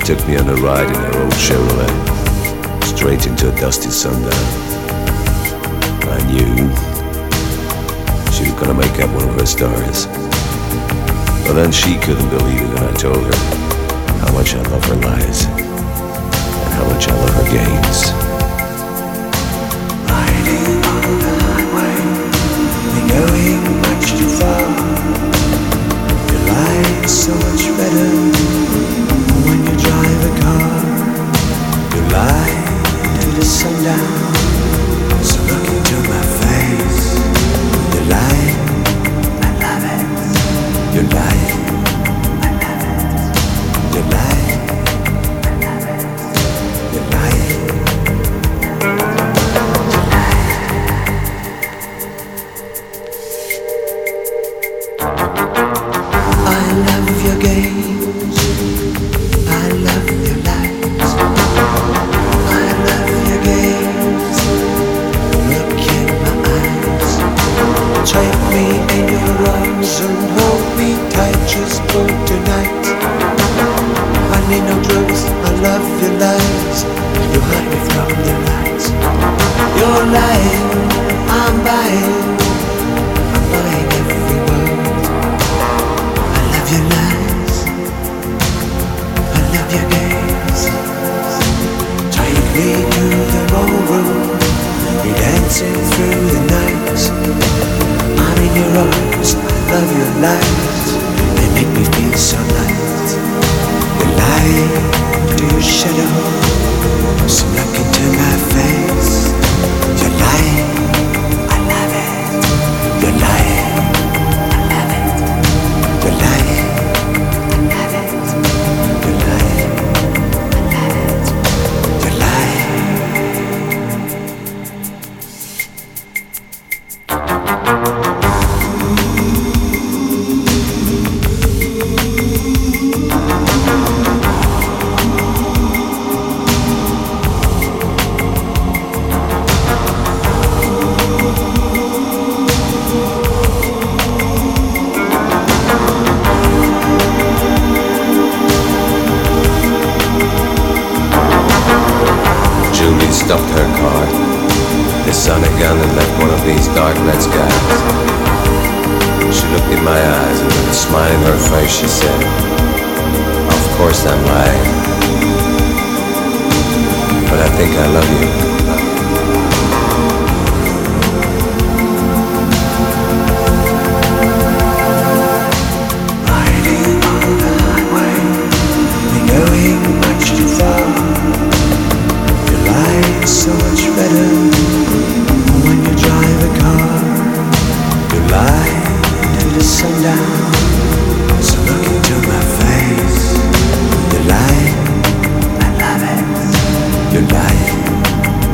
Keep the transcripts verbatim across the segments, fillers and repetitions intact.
took me on a ride in her old Chevrolet, straight into a dusty sundown. I knew she was gonna make up one of her stars. But then she couldn't believe it when I told her how much I love her lies and how much I love her games. Riding on the highway, we're going much too far. Your life's so much better when you drive a car. You lie to the sundown, so look into my face. You lie, I love it. You lie, I love it. You lie, I love it. You lie, you lie. I love your games. I love your lies. I love your games. Look in my eyes. Take me in your arms and hold me tight just for tonight. I need no truth. I love your lies. You hide me from the lights. You're lying. I'm buying. I'm buying every word. I love your lies. I love your games. Take me to the ballroom. You're dancing through the night. I'm in your arms. I love your lies. They make me feel so light. You lie to your shadow. So look into my face. You lie. I love it. You lie. I love it. You lie. I love it. You lie. I love it. You lie. Julie stopped her car, the sun again, and left one of these dark red skies. She looked in my eyes and with a smile in her face she said, "Of course I'm lying, but I think I love you." Riding on the highway, we're going much too far. Your life's so much better when you drive a car. You lie to the sundown, so look into my face. You lie, I love it. You lie,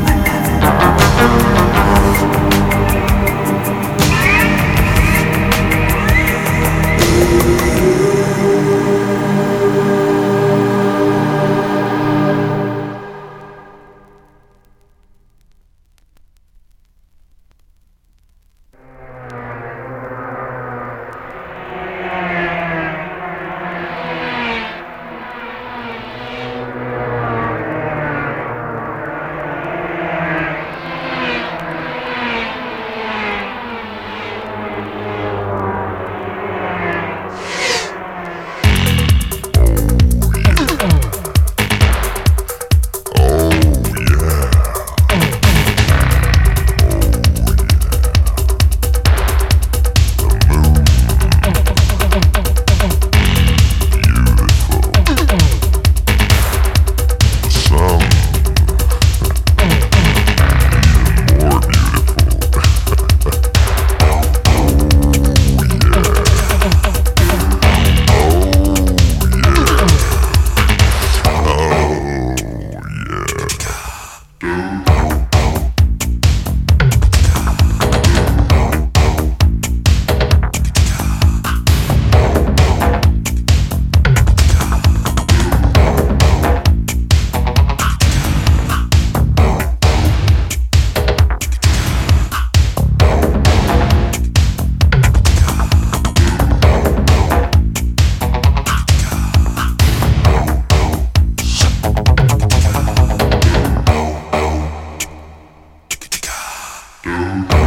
Don't